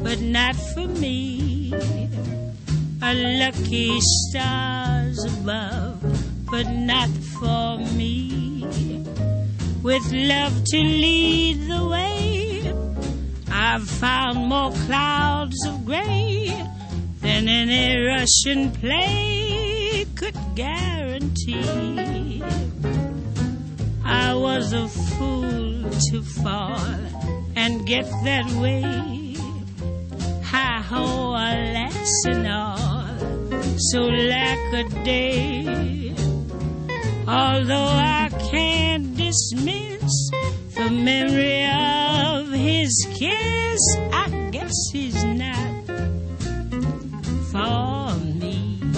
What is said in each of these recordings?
but not for me. A lucky stars above, but not for me. With love to lead the way, I've found more clouds of gray than any Russian play could guarantee. I was a fool to fall and get that way. Hi-ho, alas and all, so lack a day. Although I can't dismiss the memory of his kiss, I guess he's not for me.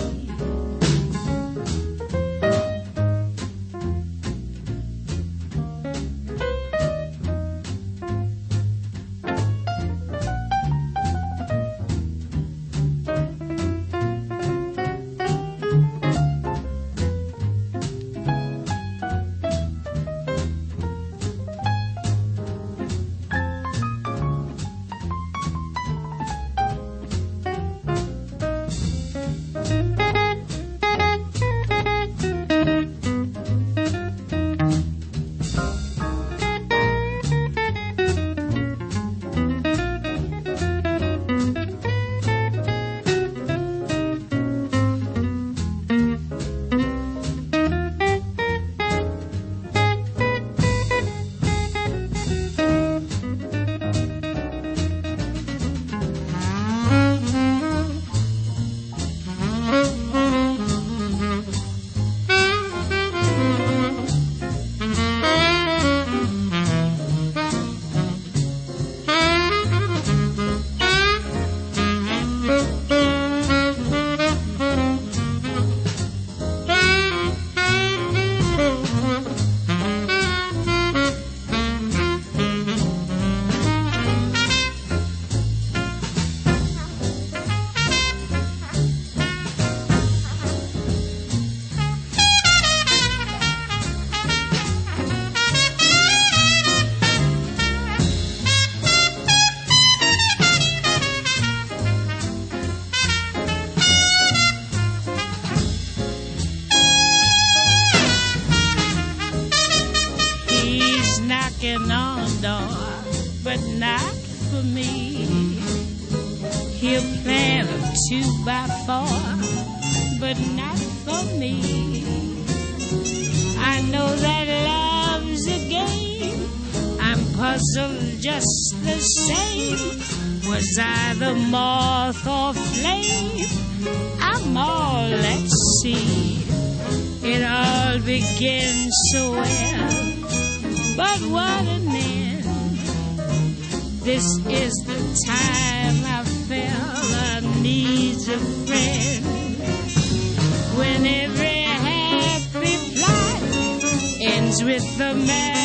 This is the time I felt I need a friend. When every happy plot ends with the man